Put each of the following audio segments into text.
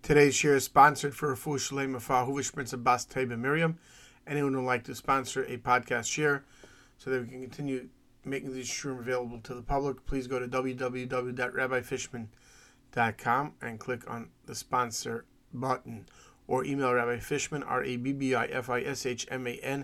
Today's share is sponsored for Refuah Shalema for Ahuva Shmitza Bas Teiba Miriam. Anyone who would like to sponsor a podcast share so that we can continue making these shurim available to the public, please go to www.rabbifishman.com and click on the sponsor button, or email Rabbi Fishman, RABBIFISHMAN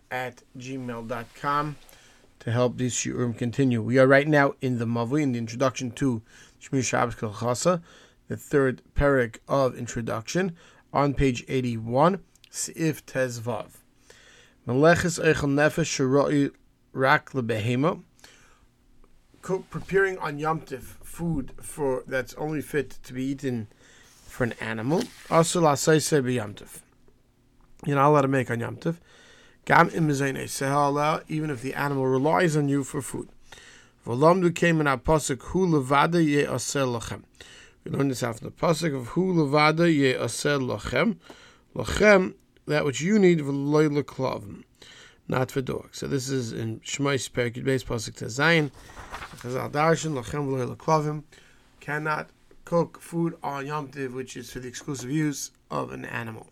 @gmail.com to help these shurim continue. We are right now in the Mavli, in the introduction to Shmir Shabbos Kol, the third parak of introduction, on page 81, Seif Tezvav. Meleches Eichel Nefesh Shiroi Rak Lebehema. Preparing on Yom Tov food for that's only fit to be eaten for an animal. Also la Seisei be Yom Tov. You're not allowed to make on Yom Tov. Gam im Zaynei Sehala, even if the animal relies on you for food. V'lamdu came in our pasuk Hu Levada Ye Asel Lachem. We learn this after the pasuk of Hu Levada Ye Asel Lachem. Lachem, that which you need, v'loy leklavim, not for dogs. So this is in Shmos Perek Yud pasuk Tezayin. Chazal Darshan Lachem v'loy leklavim. Cannot cook food on Yom Tov, which is for the exclusive use of an animal.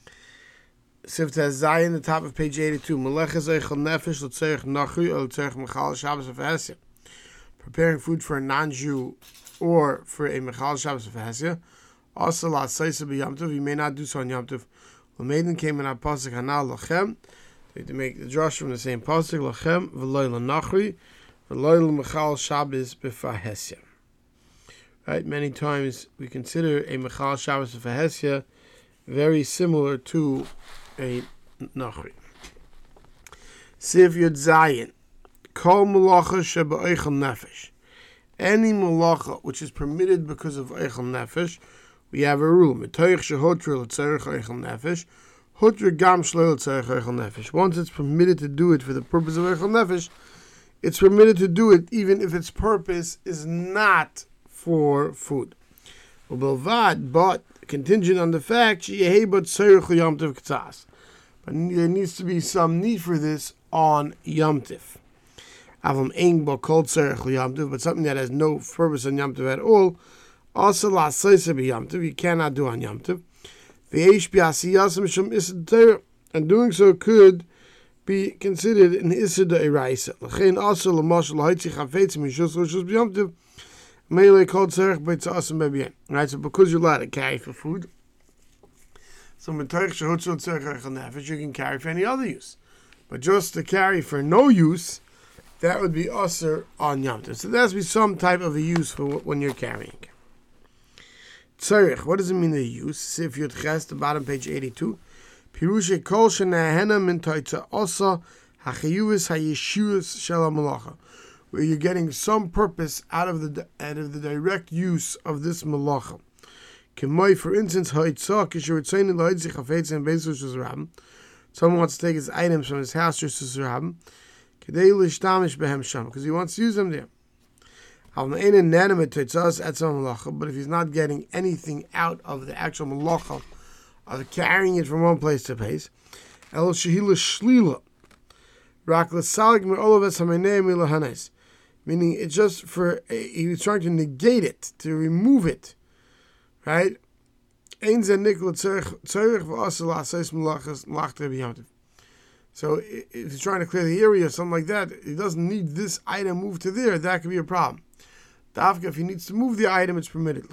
Seif Tezayin, the top of page 82. Meleches Eichel Nefesh l'tzerich nachri or l'tzerich mechal Shabbos v'hesya. Preparing food for a non-Jew or for a mechal Shabbos v'hesya. Also la seisa b'Yom Tov. You may not do so on Yom Tov. L'meidin came in our pasuk Hanal Lachem. They had to make the drush from the same pasuk Lachem v'loy l'nachri v'loy l'mechal Shabbos b'fahesya. Right, many times we consider a mechal Shabbos b'fahesya very similar to a nachri. Seif Yud Zayin. Kol malacha sheba eichel nefesh. Any malacha which is permitted because of eichel nefesh, we have a rule. Metoich shehotra l'tzerich eichel nefesh, hotra gam shlo l'tzerich eichel nefesh. Once it's permitted to do it for the purpose of eichel nefesh, it's permitted to do it even if its purpose is not for food. But contingent on the fact sheyehei tzerich Yom Tov k'tzas. But there needs to be some need for this on Yom Tov. But something that has no purpose on Yom Tov at all, also la seisa b'Yom Tov, you cannot do on Yom Tov. And doing so could be considered an Issa D'Oraisa. L'chein also l'mashal ha'itzi chafetz mishus l'shus b'Yom Tov, meilei kol tzerich b'tzasim b'b'yen. Right, so because you're allowed to carry for food, so metoich shehutz l'tzerich eichel nefesh, you can carry for any other use. But just to carry for no use, that would be usher on Yom Tov. So there has to be some type of a use for when you're carrying. Tzarich, what does it mean, the use? Seif Yud Ches, the bottom page 82. Pirushe kol shenahena min toitza osa hachiyuvis hayeshus shel malacha, where you're getting some purpose out of the direct use of this malacha. Kemoi, for instance, ha'itza kishuritzayin lo'itzi chafetz and beisush rabim. Someone wants to take his items from his house just to rabim, because he wants to use them there. But if he's not getting anything out of the actual malacha of carrying it from one place to place, meaning it's just for he was trying to negate it, to remove it, right? So if he's trying to clear the area or something like that, he doesn't need this item moved to there. That could be a problem. Dafka, if he needs to move the item, it's permitted.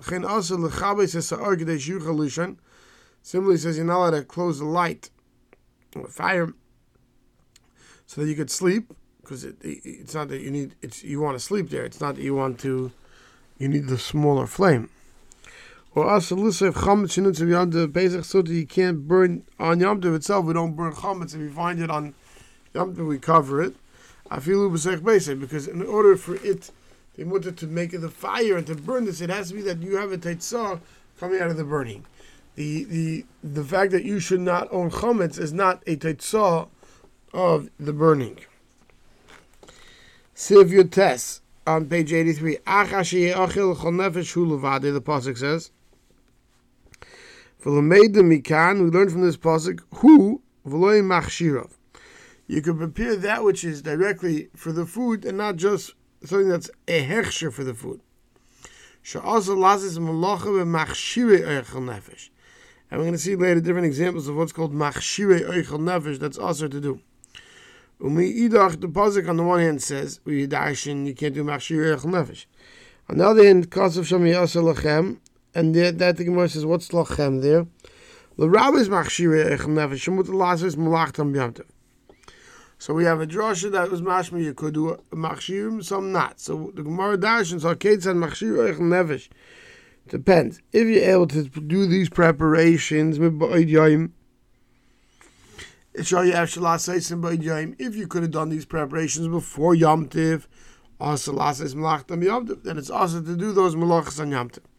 Similarly, says you're not allowed to close the light or fire so that you could sleep, because it's not that you need. You want to sleep there. It's not that you need the smaller flame. Or also, listen, if chametz shinutz of Yom Tov Pesach, so that you can't burn on Yom Tov itself. We don't burn chametz. If we find it on Yom Tov, we cover it. Afilu b'seich beisei, because in order for it, they wanted to make the fire and to burn this, it has to be that you have a teitzah coming out of the burning. The fact that you should not own chametz is not a teitzah of the burning. Seif Yud Tes on page 83. The pasuk says, we learn from this pasuk, who v'loy machshirav. You can prepare that which is directly for the food and not just something that's a hechsher for the food. She'asa lazis malacha b'machshirei oichel nefesh. And we're going to see later different examples of what's called machshirei oichel nefesh that's also to do. Idach, the pasuk on the one hand says, you can't do machshirei oichel nefesh. On the other hand, Kasav Sham Yasa Lachem, and that the Gemara says, what's Lachem there? The rabbis machshirei oichel nefesh, shemut lazis malachtam b'yamtiv. So we have a drasha that was mashma, you could do machshirim, some not. So the Gemara Darshan, so Kate said machshirei oichel nefesh. Depends. If you're able to do these preparations, if you could have done these preparations before Yom Tiv, then it's also to do those malachas on Yom Tiv.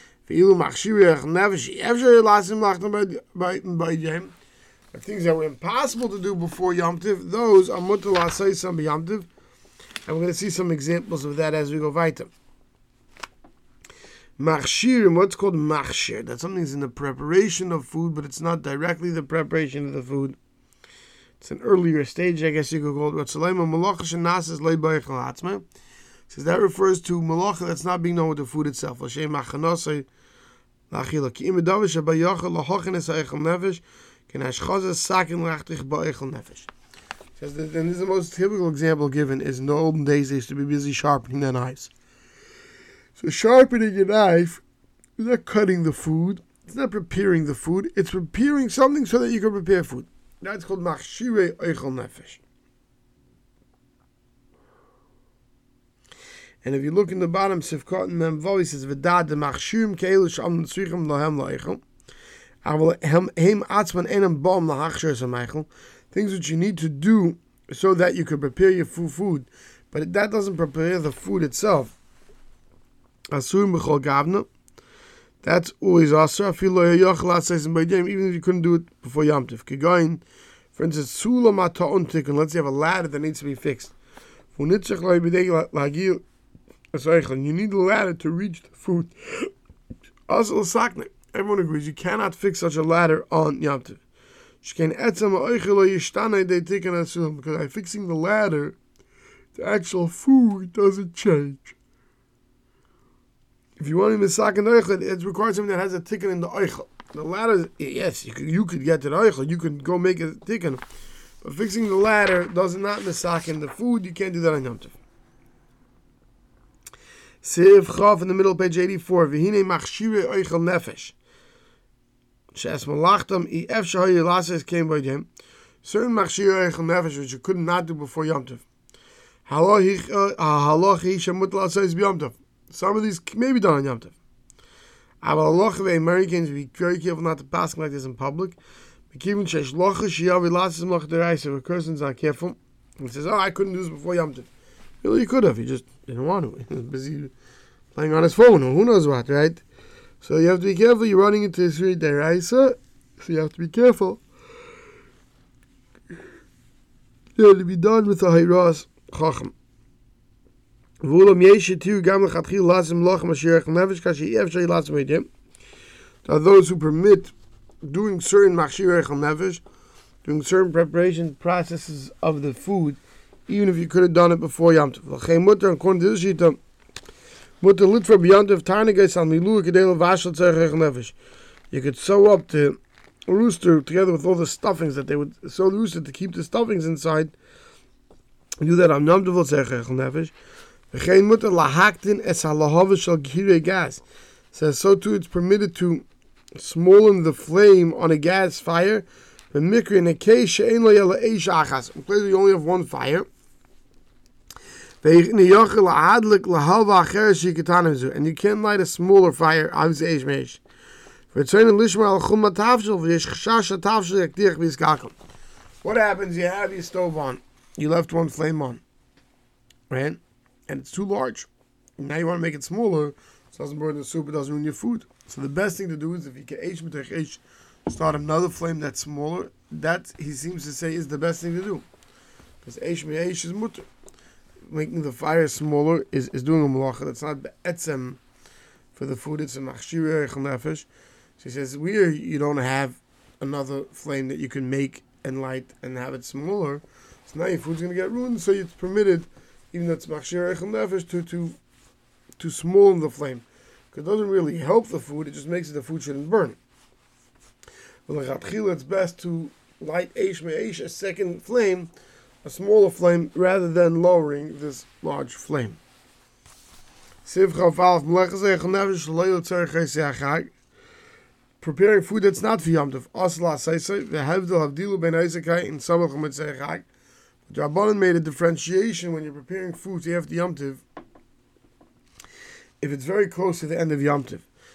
The things that were impossible to do before Yom Tiv, those are mutar l'asayis b'Yom Tiv, and we're going to see some examples of that as we go weiter. Machshir, what's called machshir? That something's in the preparation of food, but it's not directly the preparation of the food. It's an earlier stage, I guess you could call it. Says that refers to malacha that's not being done with the food itself. Says, and this is the most typical example given is in the olden days they used to be busy sharpening their knives. So sharpening a knife is not cutting the food, it's not preparing the food, it's preparing something so that you can prepare food. That's called machshirei oichel nefesh. And if you look in the bottom, Sifkot and Memvo, it says, V'dad de machshirim ke'elu sh'am tzrichim lohem lo'eichel. Aval heim atzman enam ba'am lahachshir sameichel. Things which you need to do so that you can prepare your food. But that doesn't prepare the food itself. Asurim b'chol gavna. That's always asur. Even if you couldn't do it before Yom Tov. Kigoyin, for instance, sulam ata'on tikkun. Let's say you have a ladder that needs to be fixed. You need the ladder to reach the food. Also, everyone agrees you cannot fix such a ladder on Yom Tov. Because by fixing the ladder, the actual food doesn't change. If you want to misak in the oichel, it requires something that has a tikkun in the oichel. The ladder, yes, you could get to the oichel, you could go make a tikkun, but fixing the ladder does not misak in the food. You can't do that on Yom Tov. Siv Chav in the middle, page 84. V'hinei machshirei oichel nefesh. She'es malachtam ef shahoy lases came by them. Certain machshirei oichel nefesh which you could not do before Yom Tov. Halachi shemut lases b'Yom Tov. Some of these may be done on Yom Tov. Aval Americans be very careful not to pass like this in public. If a person's not careful, he says, "Oh, I couldn't do this before Yom Tov." Well, he could have. He just didn't want to. He was busy playing on his phone or who knows what, right? So you have to be careful. You're running into a street deraisa, so you have to be careful. You have to be done with the hayras chacham. There are those who permit doing certain machshirei oichel nefesh, doing certain preparation processes of the food, even if you could have done it before Yom Tov. According to this shita, you could sew up the rooster together with all the stuffings that they would sew the rooster to keep the stuffings inside. Do that on Yom Tov oichel nefesh. Says so too it's permitted to smollen the flame on a gas fire. In a case you only have one fire. And you can't light a smaller fire. What happens? You have your stove on. You left one flame on. Right? And it's too large. Now you want to make it smaller, so it doesn't burn the soup, it doesn't ruin your food. So the best thing to do is if you can start another flame that's smaller, that he seems to say is the best thing to do. Because eish me'eish is mutter. Making the fire smaller is doing a malacha. That's not be'etzem for the food, it's a machshirei oichel nefesh. So he says, you don't have another flame that you can make and light and have it smaller, so now your food's going to get ruined, so it's permitted, even though it's machshirei oichel nefesh, to small the flame. because it doesn't really help the food, it just makes it the food shouldn't burn. It's best to light Eish Me'esh, a second flame, a smaller flame, rather than lowering this large flame. Preparing food that's not for Yom Tov. The Rabbanan made a differentiation when you're preparing food after Yom Tov, if it's very close to the end of Yom Tov.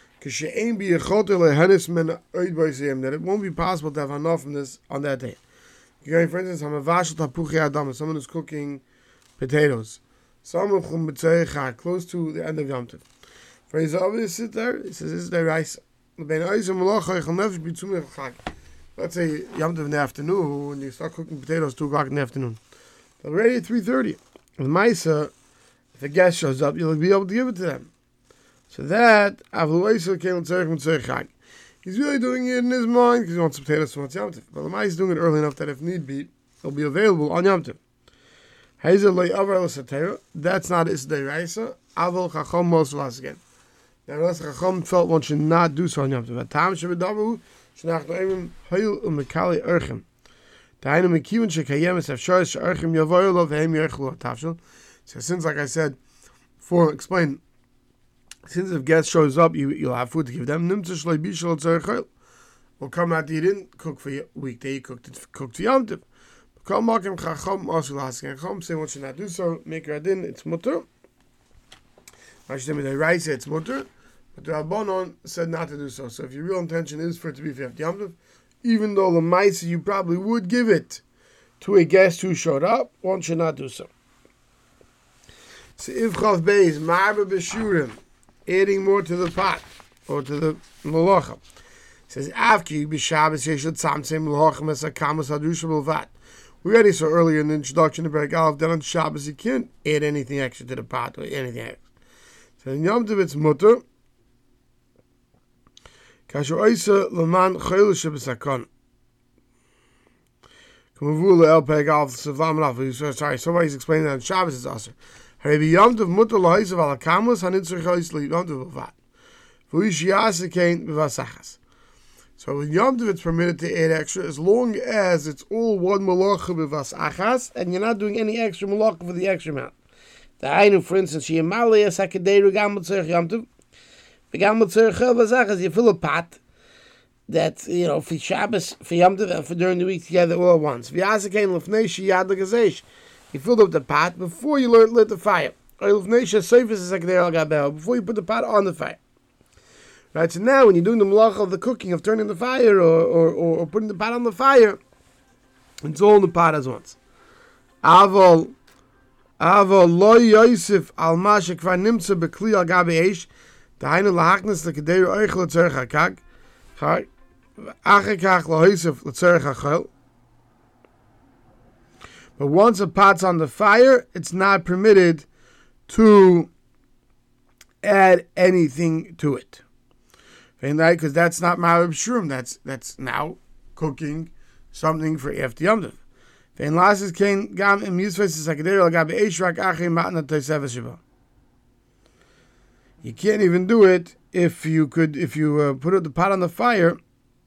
That it won't be possible to have enough from this on that day. For instance, someone is cooking potatoes. Close to the end of Yom Tov. For example, sit there, he says, this is the rice. Let's say Yom Tov in the afternoon, and you start cooking potatoes 2 o'clock in the afternoon. Already at 3:30. With Maisa, if a guest shows up, you'll be able to give it to them. So that, he's really doing it in his mind because he wants potatoes for Yom Tov. But the Maisa is doing it early enough that if need be, it'll be available on Yom Tov. That's not Isdei Raisa. Aval Chacham Moslas again. Nevertheless, Chacham felt one should not do so on Yom Tov. Tam Shebedavu Shnach Noemim Hayil Umekali Erchem. Dainu Mekivin Shekayemis Afsharis Erchem Yavoyolov Vehem Yerchlu Tafshel. So since, like I said, for explain, since if guest shows up, you'll have food to give them. Nimtz Shloi Bishol Tzerechel. Will come out. You didn't cook for weekday. You cooked for Yom Tov. Come back and Chacham also asking Chacham say one should not do so. Make radin, it's mutter. Mashtem they rice it's mutter, but the Rabbanon said not to do so. So if your real intention is for it to be for Yom Tov, even though the mice you probably would give it to a guest who showed up, one should not do so. So if Chav Beis Marba Beshurim, adding more to the pot or to the malacha, it says Avki B'Shabbos Yeshut Tzamtzem Malachim Esa Kamas Hadusha B'Vat. We already saw earlier in the introduction to Perek Aleph that on Shabbos you can't add anything extra to the pot or anything extra. So in Yom Tov it's mutter. Kasher oisa leman chayil shebesakon. Kamavula el Perek Aleph Sevam Raf. Sorry, somebody's explaining that on Shabbos it's also. Harevi Yom Tov mutter lahaisav ala kamus hanitzur chayis li Yom Tov b'vat. V'uish yasekein b'vasachas. So in Yom Tov it's permitted to add extra as long as it's all one malacha b'vas achas and you're not doing any extra malacha for the extra amount. The Ainu, for instance, you fill a pot that, for Shabbos, for Yom Tov, and for during the week together all at once. You filled up the pot before you lit the fire. Before you put the pot on the fire. Right, so now when you're doing the malacha of the cooking, of turning the fire or putting the pot on the fire, it's all in the pot as once. Aval lo yosef al ma shekvar nimtza bekli al gabe eish, dahainu lahaknes lekedeiru oich letzerech hakag, achekach lo yosef letzerech hachel. But once a pot's on the fire, it's not permitted to add anything to it. Because that's not Ma'arab Shurim. That's now cooking something for after Yom Tov. You can't even do it if you put the pot on the fire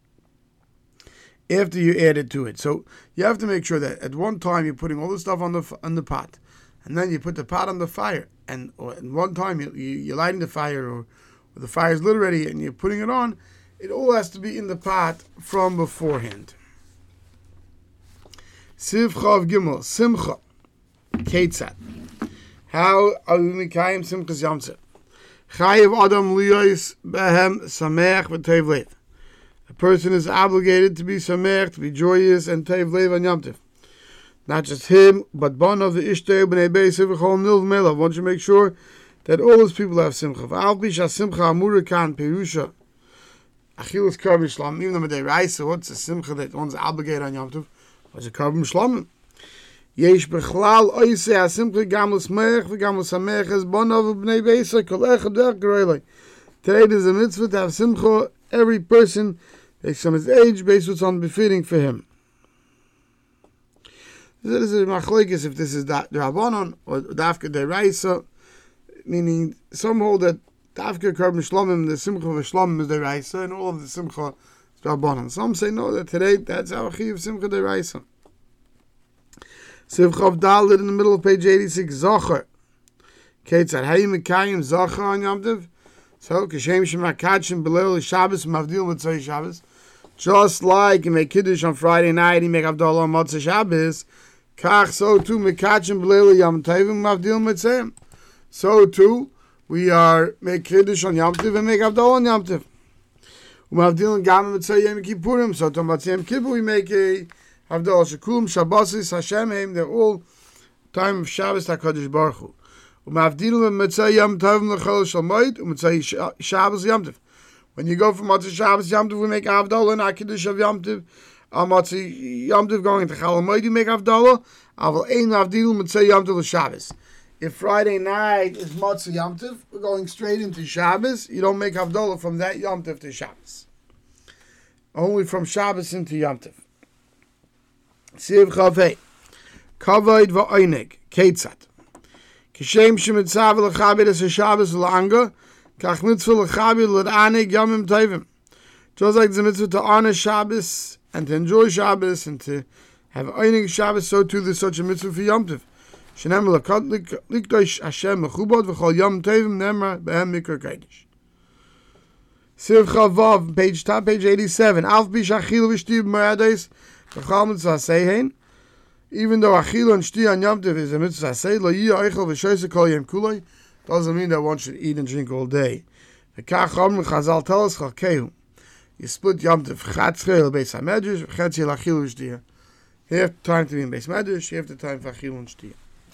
after you add it to it. So you have to make sure that at one time you're putting all the stuff on the pot, and then you put the pot on the fire, and at one time you're lighting the fire or the fire is lit already and you're putting it on. It all has to be in the pot from beforehand. Siv Chav Gimel, Simcha, Ketzat. How are we Mikayim Simchas Yom Tov? Chayev Adam Liyos Behem Sameach V'Teiv Lev. A person is obligated to be Sameach, to be joyous and Teiv Lev on Yom Tov. Not just him, but Bon of the Ishtei B'nei Beis V'Chol Nilv Melav. One should make sure that all those people have simcha. V'al bisha simcha amurakan perusha achilus karban shlam. Even though they rise, so what's the simcha that one's obligated on Yom Tov? What's a karban shlam? Yesh bechlal oisei hasimcha gam l'smeich v'gam l'samech es bonav b'nei beisa kol echad derech gereilei. Today there's a mitzvah to have simcha. Every person, based on his age, based on what's unbefitting for him. This is a machlokes if this is the Rabbanon or dafka deraisa. Meaning, some hold that Dafka Korban Shlomim, the Simcha of Shlomim is the Raisa, and all of the Simcha is Rabbanan. Some say no, that today that's our Chi of Simcha de Raisa. Sivcha of Dalit in the middle of page 86, Zocher. Ketzad, how you Mekayim Zocher on Yom Tov? So, Kashem Shemakachim Belel Shabbos, Mavdil Mitzvah Shabbos. Just like you make Kiddush on Friday night, you make Avdallah on Motzei Shabbos, Kach, so too, Mekachim Belel Yom Tovim, Mavdil Mitzvah. So too, we are make Kiddush on Yom Tov and make Avdallah on Yom Tov. Umavdil Gam Mitzvah Yom Kippurim, so to Motzei Yom Kippur, we make a Avdallah Shekulim, Shabbosis, Hashem, Heim, they're all time of Shabbos, HaKadosh Baruch Hu. Umavdil Mitzvah Yom Tovim L'chol Shalmoid, Mitzvah Shabbos Yom Tov. When you go from Motzei Shabbos Yom Tov, we make Avdallah and Kiddush of Yom Tov. On Motzei Yom Tov going into Chol Hamoed, you make Avdallah. Aval Ein Avdil Mitzvah Yom Tov L'Shabbos. If Friday night is Motzei Yom Tov, we're going straight into Shabbos. You don't make Avdallah from that Yom Tov to Shabbos. Only from Shabbos into Yom Tov. Siv Chavei. Kavod v'oineg. Ketzad. Kishem shemitzav l'chabed es Shabbos l'anga. Kach mitzvah l'chabed l'aneg yomim tovim. Just like the mitzvah to honor Shabbos and to enjoy Shabbos and to have oineg Shabbos, so too there's such a mitzvah for Yom Tov. Shenem l'kdosh Hashem mechubot v'chol yom tovim nemar behem mikra kodesh. Siv Chavav, page 87. Alf bish achil v'shti b'mayades v'chal mitzvah seihen. Even though achil and shti on Yom Tov is a mitzvah sei, lo yiyah eichel v'shoyse kol yom kuloi, doesn't mean that one should eat and drink all day. V'kach omrim Chazal tell us chalkehu. You split Yom Tov chatzre l'beis hamedrash v'chetzi l'achil v'shti. You have time to be in beis medrash, you have the time for achil and shti.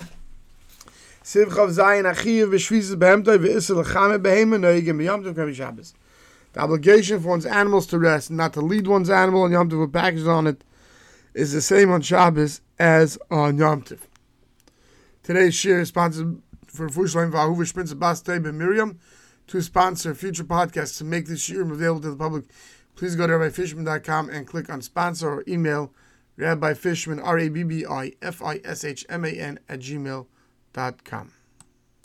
Siv Chav Zayin Achiv v'shvises behemtoi v'isel l'chame behema noigim b'Yom Tov k'Yom Shabbos. The obligation for one's animals to rest, not to lead one's animal on Yom Tov with packages on it, is the same on Shabbos as on Yom Tov. Today's shir is sponsored for Fushleim V'Ahuv Shprinz Bas Tei Ben Miriam. To sponsor future podcasts to make this shir available to the public, please go to rabbifishman.com and click on sponsor or email Rabbi Fishman, RABBIFISHMAN @gmail.com.